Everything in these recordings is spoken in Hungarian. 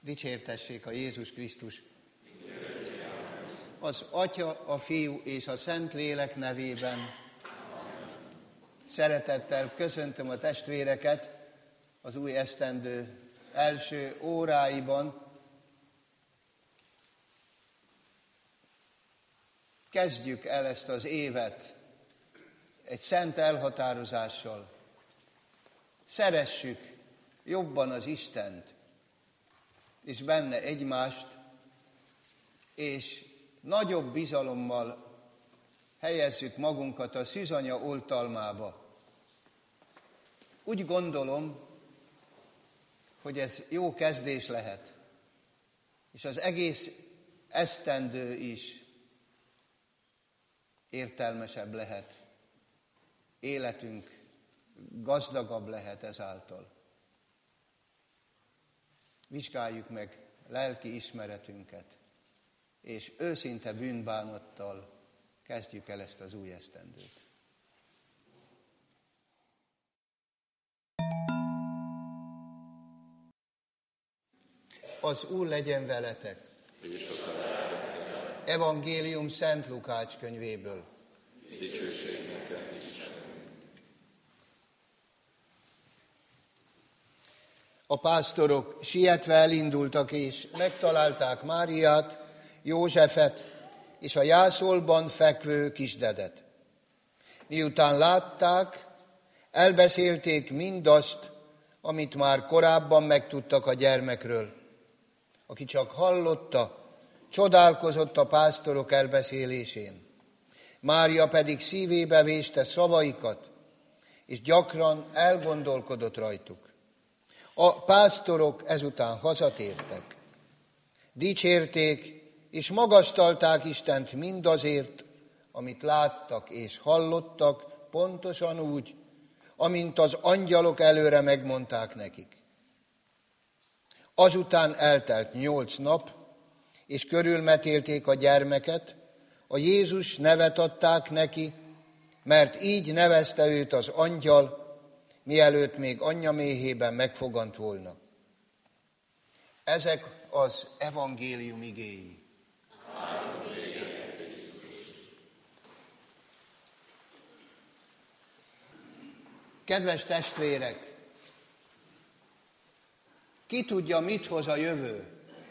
Dicsértessék a Jézus Krisztus! Az Atya, a Fiú és a Szentlélek nevében szeretettel köszöntöm a testvéreket az új esztendő első óráiban. Kezdjük el ezt az évet egy szent elhatározással. Szeressük jobban az Istent, és benne egymást, és nagyobb bizalommal helyezzük magunkat a szűzanya oltalmába. Úgy gondolom, hogy ez jó kezdés lehet, és az egész esztendő is értelmesebb lehet, életünk gazdagabb lehet ezáltal. Vizsgáljuk meg lelki ismeretünket, és őszinte bűnbánattal kezdjük el ezt az új esztendőt. Az Úr legyen veletek! És a lelketekkel. Evangélium Szent Lukács könyvéből. Dicsőség neked, Isten! A pásztorok sietve elindultak, és megtalálták Máriát, Józsefet és a jászolban fekvő kisdedet. Miután látták, elbeszélték mindazt, amit már korábban megtudtak a gyermekről. Aki csak hallotta, csodálkozott a pásztorok elbeszélésén. Mária pedig szívébe véste szavaikat, és gyakran elgondolkodott rajtuk. A pásztorok ezután hazatértek. Dicsérték és magasztalták Istent mindazért, amit láttak és hallottak, pontosan úgy, amint az angyalok előre megmondták nekik. Azután eltelt 8 nap, és körülmetélték a gyermeket, a Jézus nevet adták neki, mert így nevezte őt az angyal, mielőtt még anyja méhében megfogant volna. Ezek az evangélium igéi. Kedves testvérek, ki tudja, mit hoz a jövő?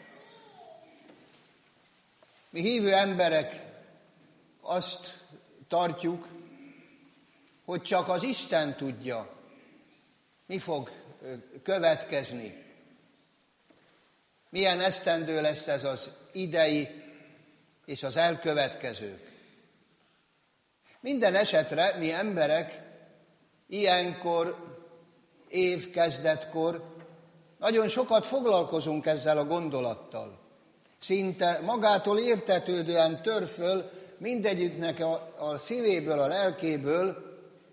Mi hívő emberek azt tartjuk, hogy csak az Isten tudja, mi fog következni. Milyen esztendő lesz ez az idei és az elkövetkezők. Minden esetre mi emberek ilyenkor, évkezdetkor nagyon sokat foglalkozunk ezzel a gondolattal. Szinte magától értetődően tör föl mindegyiknek a szívéből, a lelkéből,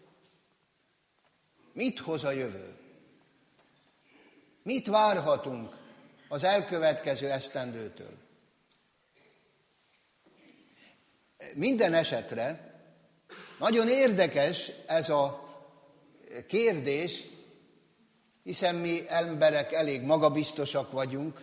mit hoz a jövő? Mit várhatunk az elkövetkező esztendőtől? Minden esetre nagyon érdekes ez a kérdés, hiszen mi emberek elég magabiztosak vagyunk,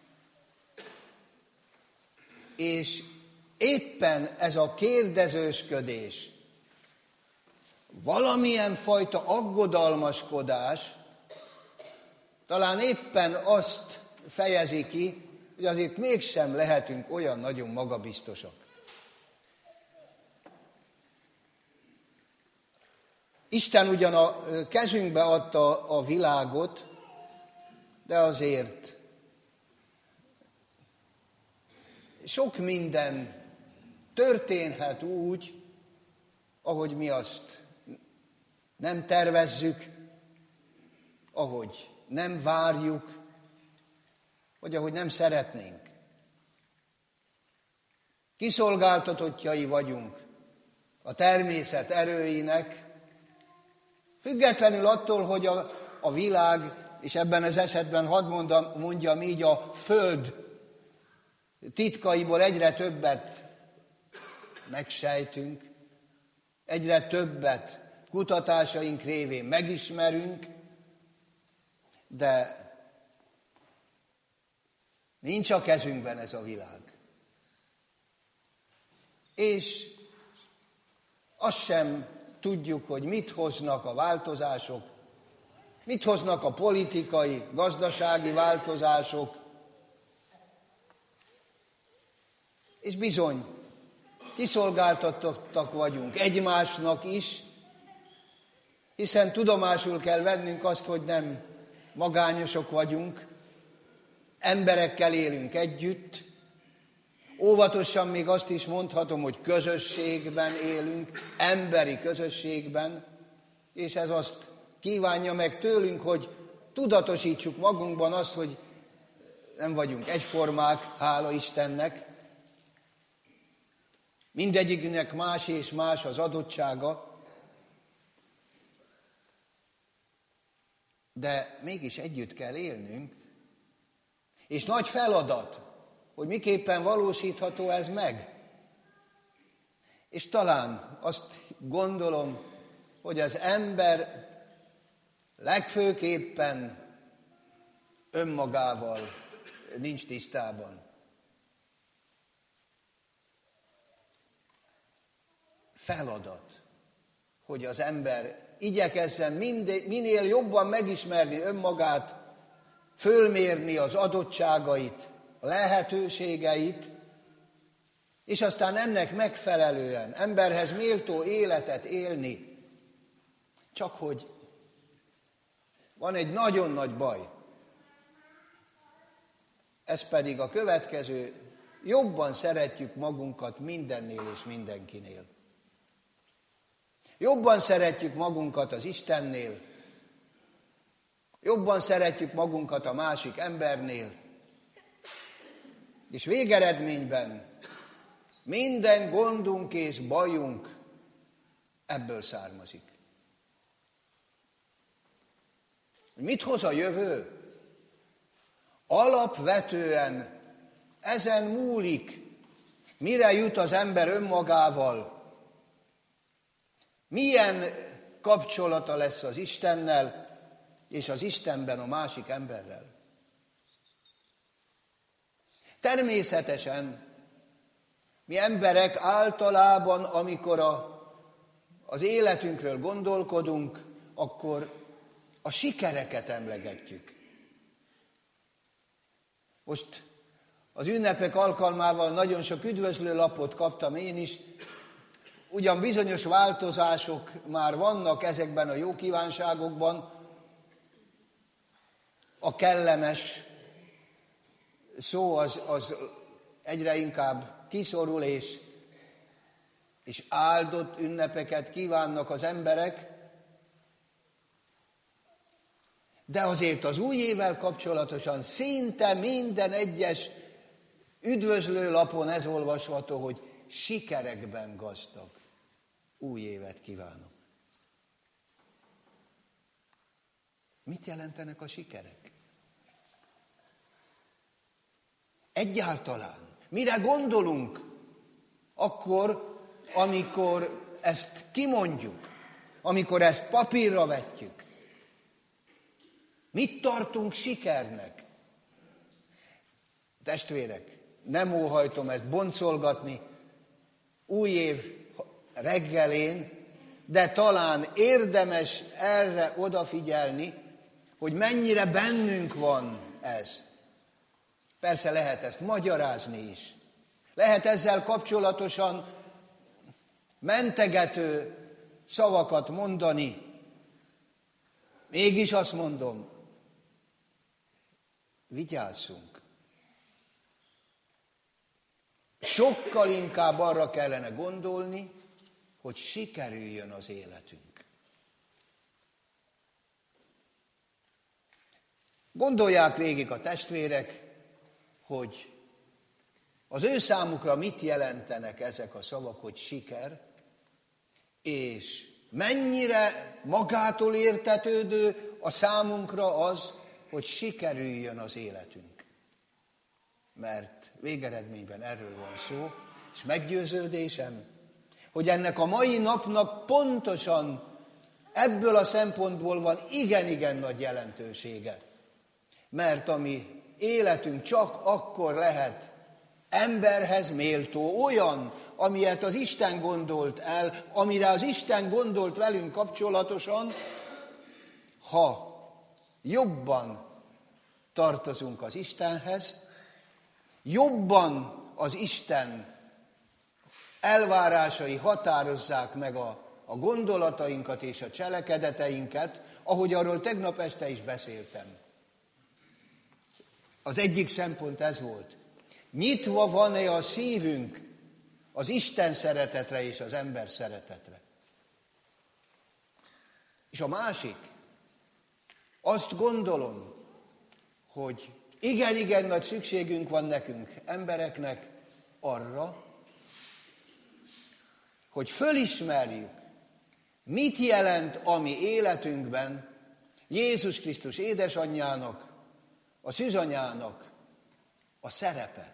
és éppen ez a kérdezősködés, valamilyen fajta aggodalmaskodás talán éppen azt fejezi ki, hogy azért mégsem lehetünk olyan nagyon magabiztosak. Isten ugyan a kezünkbe adta a világot, de azért sok minden történhet úgy, ahogy mi azt nem tervezzük, ahogy nem várjuk, vagy ahogy nem szeretnénk. Kiszolgáltatottjai vagyunk a természet erőinek, függetlenül attól, hogy a világ, és ebben az esetben hadd mondjam így, a Föld titkaiból egyre többet megsejtünk, egyre többet kutatásaink révén megismerünk, de Nincs a kezünkben ez a világ. És azt sem tudjuk, hogy mit hoznak a változások, mit hoznak a politikai, gazdasági változások. És bizony, kiszolgáltatottak vagyunk egymásnak is, hiszen tudomásul kell vennünk azt, hogy nem magányosok vagyunk, emberekkel élünk együtt, óvatosan még azt is mondhatom, hogy közösségben élünk, emberi közösségben, és ez azt kívánja meg tőlünk, hogy tudatosítsuk magunkban azt, hogy nem vagyunk egyformák, hála Istennek, mindegyiknek más és más az adottsága, de mégis együtt kell élnünk, és nagy feladat, hogy miképpen valósítható ez meg. És talán azt gondolom, hogy az ember legfőképpen önmagával nincs tisztában. Feladat, hogy az ember igyekezzen minél jobban megismerni önmagát, fölmérni az adottságait, a lehetőségeit, és aztán ennek megfelelően emberhez méltó életet élni. Csak hogy van egy nagyon nagy baj. Ez pedig a következő: jobban szeretjük magunkat mindennél és mindenkinél. Jobban szeretjük magunkat az Istennél, jobban szeretjük magunkat a másik embernél, és végeredményben minden gondunk és bajunk ebből származik. Mit hoz a jövő? Alapvetően ezen múlik, mire jut az ember önmagával, milyen kapcsolata lesz az Istennel, és az Istenben a másik emberrel. Természetesen mi emberek általában, amikor az életünkről gondolkodunk, akkor a sikereket emlegetjük. Most az ünnepek alkalmával nagyon sok üdvözlőlapot kaptam én is, ugyan bizonyos változások már vannak ezekben a jó kívánságokban, a kellemes szó az egyre inkább kiszorul, és áldott ünnepeket kívánnak az emberek, de azért az új évvel kapcsolatosan szinte minden egyes üdvözlőlapon ez olvasható, hogy sikerekben gazdag új évet kívánok. Mit jelentenek a sikerek? Egyáltalán. Mire gondolunk akkor, amikor ezt kimondjuk, amikor ezt papírra vetjük? Mit tartunk sikernek? Testvérek, nem óhajtom ezt boncolgatni új év reggelén, de talán érdemes erre odafigyelni, hogy mennyire bennünk van ez. Persze lehet ezt magyarázni is. Lehet ezzel kapcsolatosan mentegető szavakat mondani. Mégis azt mondom, vigyázzunk. Sokkal inkább arra kellene gondolni, hogy sikerüljön az életünk. Gondolják végig a testvérek, hogy az ő számukra mit jelentenek ezek a szavak, hogy siker, és mennyire magától értetődő a számunkra az, hogy sikerüljön az életünk. Mert végeredményben erről van szó, és meggyőződésem, hogy ennek a mai napnak pontosan ebből a szempontból van igen-igen nagy jelentősége. Mert ami életünk csak akkor lehet emberhez méltó, olyan, amilyet az Isten gondolt el, amire az Isten gondolt velünk kapcsolatosan, ha jobban tartozunk az Istenhez, jobban az Isten elvárásai határozzák meg a gondolatainkat és a cselekedeteinket, ahogy arról tegnap este is beszéltem. Az egyik szempont ez volt. Nyitva van-e a szívünk az Isten szeretetre és az ember szeretetre? És a másik, azt gondolom, hogy igen nagy szükségünk van nekünk, embereknek arra, hogy fölismerjük, mit jelent a mi életünkben Jézus Krisztus édesanyjának, a szűzanyának a szerepe.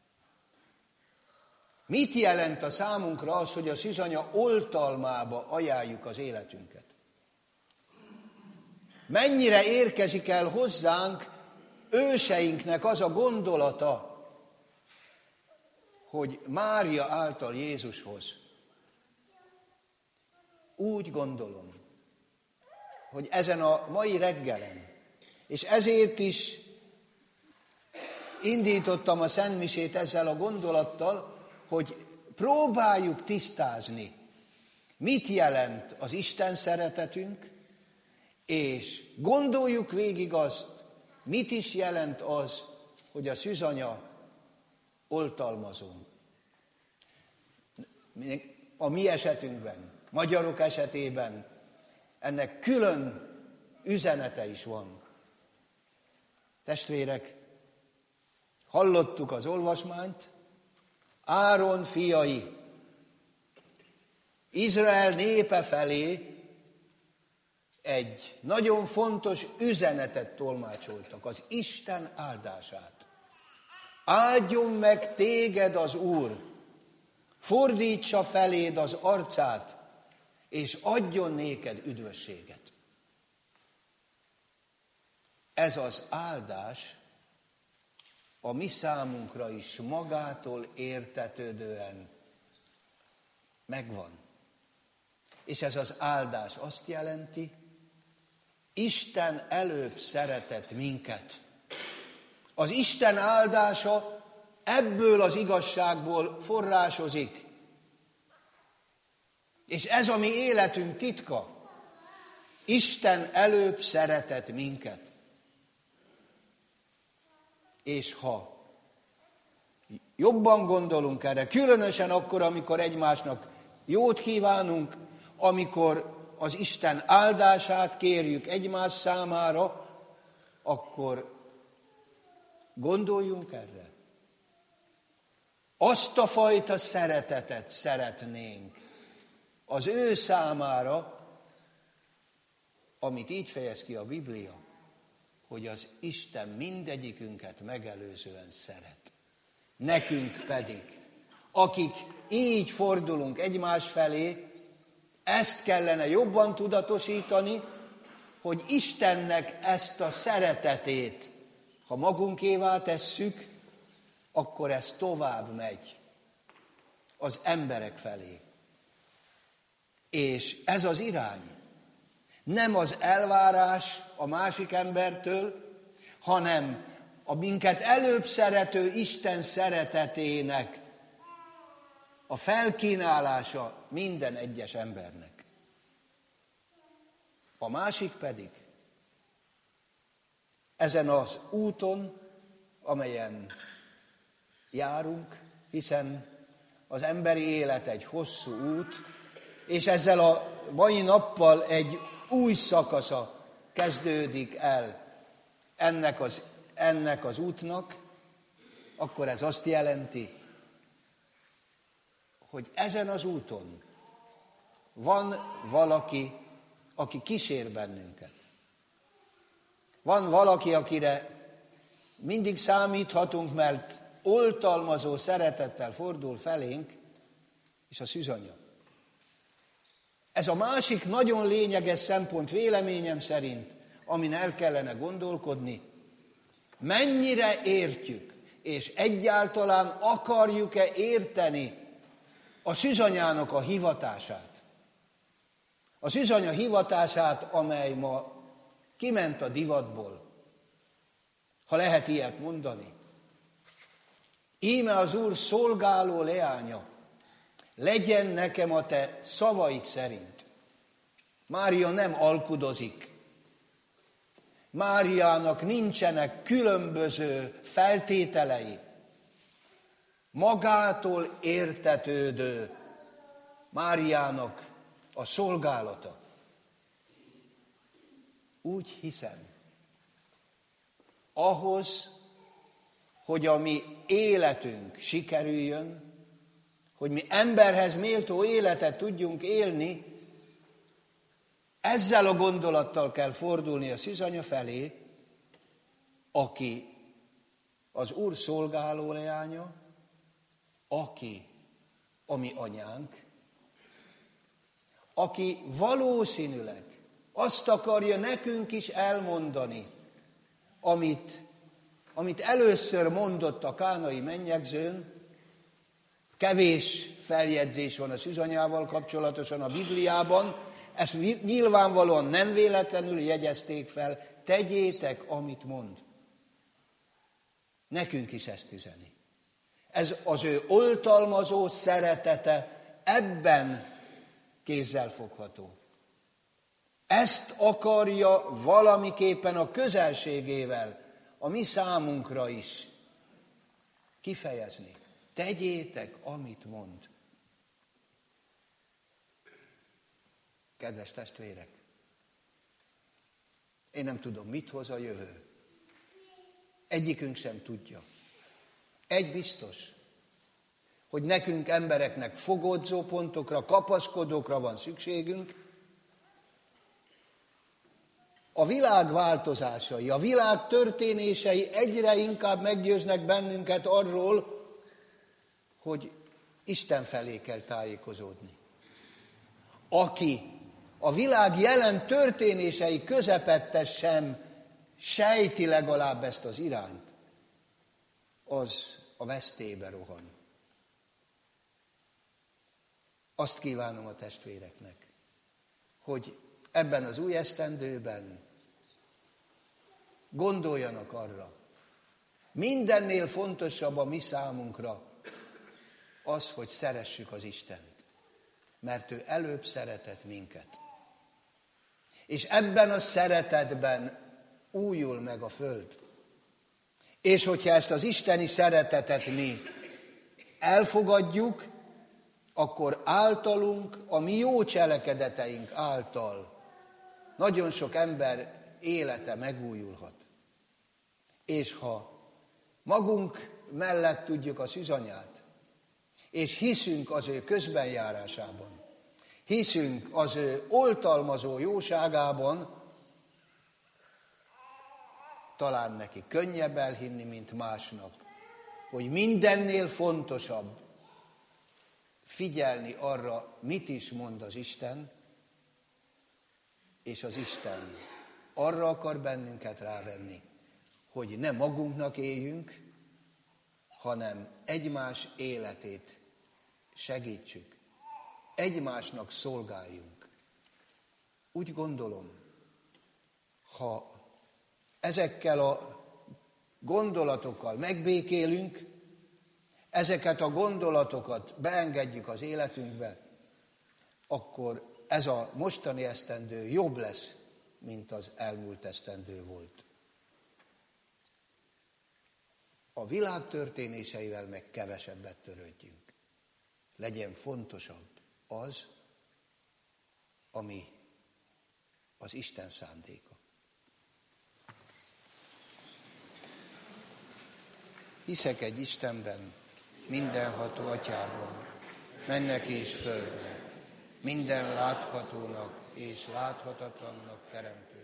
Mit jelent a számunkra az, hogy a szűzanya oltalmába ajánljuk az életünket? Mennyire érkezik el hozzánk őseinknek az a gondolata, hogy Mária által Jézushoz. Úgy gondolom, hogy ezen a mai reggelen, és ezért is indítottam a szentmisét ezzel a gondolattal, hogy próbáljuk tisztázni, mit jelent az Isten szeretetünk, és gondoljuk végig azt, mit is jelent az, hogy a szűzanya oltalmazunk. A mi esetünkben, magyarok esetében ennek külön üzenete is van. Testvérek, hallottuk az olvasmányt, Áron fiai Izrael népe felé egy nagyon fontos üzenetet tolmácsoltak, az Isten áldását. Áldjon meg téged az Úr, fordítsa feléd az arcát, és adjon néked üdvösséget. Ez az áldás a mi számunkra is magától értetődően megvan. És ez az áldás azt jelenti, Isten előbb szeretett minket. Az Isten áldása ebből az igazságból forrásozik. És ez a mi életünk titka. Isten előbb szeretett minket. És ha jobban gondolunk erre, különösen akkor, amikor egymásnak jót kívánunk, amikor az Isten áldását kérjük egymás számára, akkor gondoljunk erre. Azt a fajta szeretetet szeretnénk az ő számára, amit így fejez ki a Biblia, hogy az Isten mindegyikünket megelőzően szeret. Nekünk pedig, akik így fordulunk egymás felé, ezt kellene jobban tudatosítani, hogy Istennek ezt a szeretetét, ha magunkévá tesszük, akkor ez tovább megy az emberek felé. És ez az irány. Nem az elvárás a másik embertől, hanem a minket előbb szerető Isten szeretetének a felkínálása minden egyes embernek. A másik pedig ezen az úton, amelyen járunk, hiszen az emberi élet egy hosszú út, és ezzel a mai nappal egy új szakasza kezdődik el ennek az útnak, akkor ez azt jelenti, hogy ezen az úton van valaki, aki kísér bennünket. Van valaki, akire mindig számíthatunk, mert oltalmazó szeretettel fordul felénk, és a szűzanya. Ez a másik nagyon lényeges szempont véleményem szerint, amin el kellene gondolkodni, mennyire értjük, és egyáltalán akarjuk-e érteni a szűzanyának a hivatását. A szűzanya hivatását, amely ma kiment a divatból, ha lehet ilyet mondani. Íme az Úr szolgáló leánya, legyen nekem a te szavaid szerint. Mária nem alkudozik. Máriának nincsenek különböző feltételei. Magától értetődő Máriának a szolgálata. Úgy hiszem, ahhoz, hogy a mi életünk sikerüljön, hogy mi emberhez méltó életet tudjunk élni, ezzel a gondolattal kell fordulni a szűzanya felé, aki az Úr szolgáló leánya, aki a mi anyánk, aki valószínűleg azt akarja nekünk is elmondani, amit először mondott a kánai mennyegzőn. Kevés feljegyzés van a szűzanyával kapcsolatosan a Bibliában, ezt nyilvánvalóan nem véletlenül jegyezték fel, tegyétek, amit mond. Nekünk is ezt üzeni. Ez az ő oltalmazó szeretete ebben kézzelfogható. Ezt akarja valamiképpen a közelségével a mi számunkra is kifejezni. Tegyétek, amit mond. Kedves testvérek, én nem tudom, mit hoz a jövő. Egyikünk sem tudja. Egy biztos, hogy nekünk embereknek fogodzó pontokra, kapaszkodókra van szükségünk. A világ változásai, a világ történései egyre inkább meggyőznek bennünket arról, hogy Isten felé kell tájékozódni. Aki a világ jelen történései közepette sem sejti legalább ezt az irányt, az a vesztébe rohan. Azt kívánom a testvéreknek, hogy ebben az új esztendőben gondoljanak arra, mindennél fontosabb a mi számunkra az, hogy szeressük az Istent, mert ő előbb szeretett minket. És ebben a szeretetben újul meg a föld. És hogyha ezt az isteni szeretetet mi elfogadjuk, akkor általunk, a mi jó cselekedeteink által nagyon sok ember élete megújulhat. És ha magunk mellett tudjuk a szűzanyát, és hiszünk az ő közbenjárásában, hiszünk az ő oltalmazó jóságában, talán neki könnyebb elhinni, mint másnak, hogy mindennél fontosabb figyelni arra, mit is mond az Isten, és az Isten arra akar bennünket rávenni, hogy ne magunknak éljünk, hanem egymás életét segítsük, egymásnak szolgáljunk. Úgy gondolom, ha ezekkel a gondolatokkal megbékélünk, ezeket a gondolatokat beengedjük az életünkbe, akkor ez a mostani esztendő jobb lesz, mint az elmúlt esztendő volt. A világ történéseivel meg kevesebbet törődjünk. Legyen fontosabb az, ami az Isten szándéka. Hiszek egy Istenben, mindenható Atyában, mennek és földnek, minden láthatónak és láthatatlannak teremtő.